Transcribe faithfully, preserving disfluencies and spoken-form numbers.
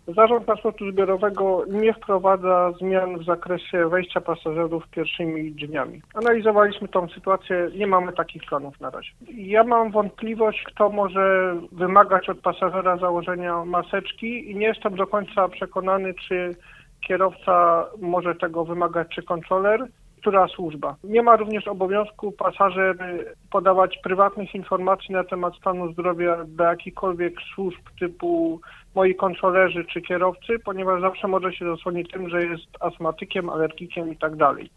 Zarząd Transportu Zbiorowego nie wprowadza zmian w zakresie wejścia pasażerów pierwszymi drzwiami. Analizowaliśmy tą sytuację, nie mamy takich planów na razie. Ja mam wątpliwość, kto może wymagać od pasażera założenia maseczki i nie jestem do końca przekonany, czy kierowca może tego wymagać, czy kontroler, która służba. Nie ma również obowiązku pasażer podawać prywatnych informacji na temat stanu zdrowia do jakichkolwiek służb typu moi kontrolerzy czy kierowcy, ponieważ zawsze może się zasłonić tym, że jest astmatykiem, alergikiem i tak dalej.